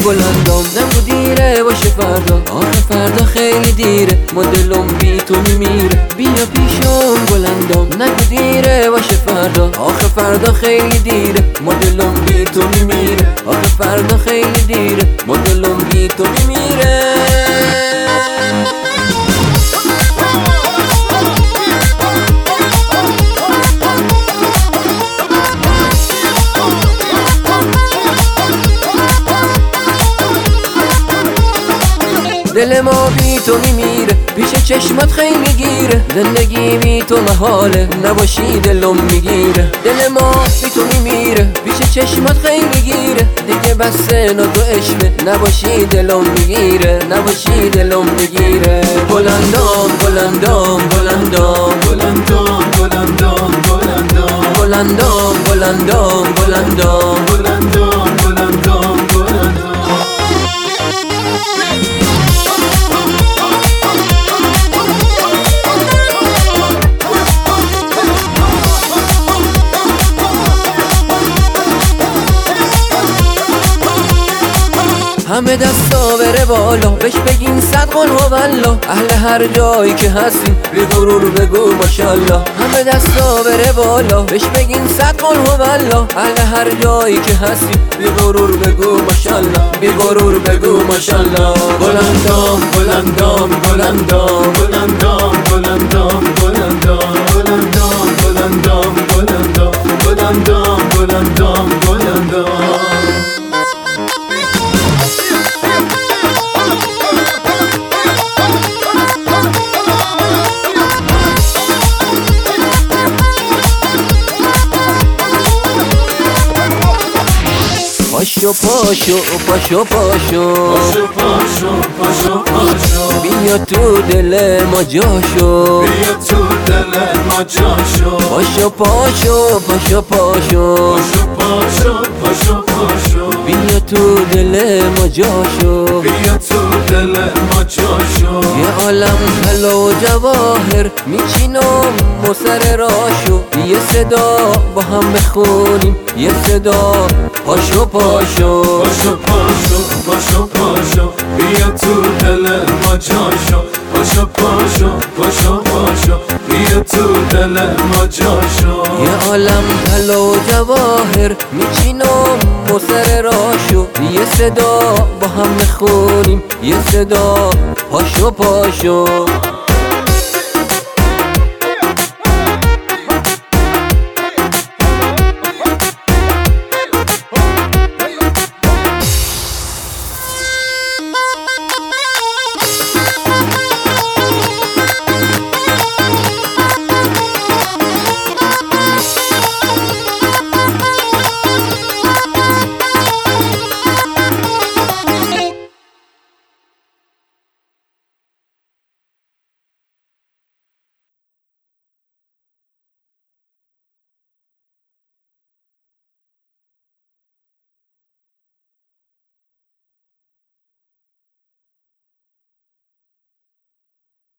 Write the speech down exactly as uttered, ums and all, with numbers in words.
بلندام نگو دیره باشه فردا، آخه فردا خیلی دیره، ما دلم بی تو میمیره. بیا پیشم بلندام نگو دیره باشه فردا، آخه فردا خیلی دیره، ما دلم بی تو میمیره. آخه فردا خیلی دیره، ما دلم بی تو میمیره. دل ما بی تو میمیره، پیش چشمات خیلی گیره، زندگی بی تو محاله، نباشی دلم میگیره. دل ما بی تو میمیره، پیش چشمات خیلی گیره، دیگه بس نا تو عشقه، نباشی دلم میگیره، نباشی دلم میگیره. بلندام بلندام بلندام بلندام بلندام بلندام بلندام بلندام بلندام بلندام بلندام بلندام همه دستا بره بالا، بهش بگین صد قل هوالله. اهل هر جایی که هستین بی غرور بگو ماشالله. همه دستا بره بالا، بهش بگین صد قل هوالله. اهل هر جایی که هستین بی غرور بگو ماشالله، بی غرور بگو ماشالله. بلندام بلندام بلندام بلندام بلندام بلندام بلندام بلندام بلندام بلندام بلندام بلندام پاشو پاشو پاشو پاشو پاشو پاشو پاشو پاشو بیا تو دل ما جاشو، بیا تو دل ما جاشو. پاشو پاشو پاشو پاشو پاشو پاشو پاشو پاشو بیا تو دل ما جاشو، بیا تو دل ما جاشو. یه عالم طلا و جواهر میچینم و سر راشو. یه صدا با هم بخونیم، یه صدا پاشو پاشو پاشو پاشو پاشو پاشو بیا تو دل ما جاشو. پاشو پاشو پاشو پاشو بیا تو دل ما جاشو. یه عالم طلا و جواهر میچینم و سر راشو. یه صدا با هم بخونیم، یه صدا پاشو پاشو